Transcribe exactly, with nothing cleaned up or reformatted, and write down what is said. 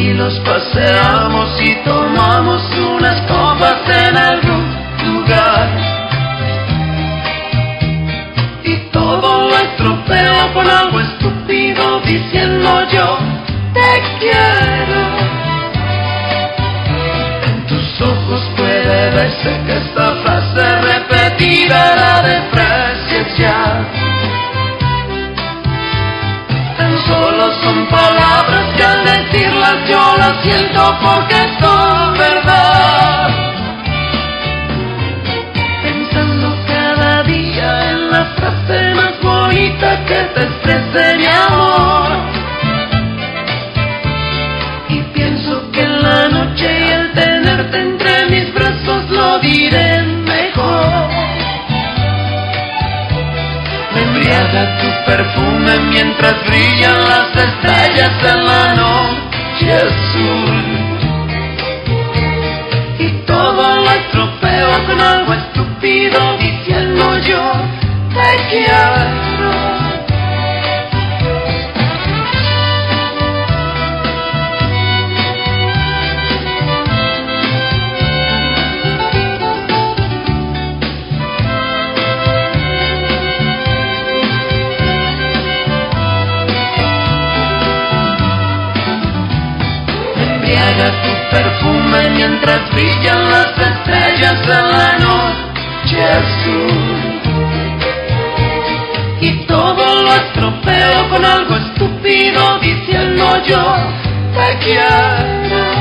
tranquilos paseamos y tomamos unas copas en algún lugar. Y todo lo estropeo con algo estúpido diciendo yo te quiero. En tus ojos puede verse que esta frase repetida la desprecies ya. Tan solo son palabras que al decirlas yo las siento porque son verdad. Pensando cada día en la frase más bonita que te exprese mi amor. Y pienso que en la noche y el tenerte entre mis brazos lo diré mejor. Me embriaga tu perfume mientras brillan las estrellas en la noche azul. Y todo lo estropeo con algo estúpido diciendo yo te quiero. Tu perfume mientras brillan las estrellas en la noche azul. Y todo lo estropeo con algo estúpido diciendo yo te quiero.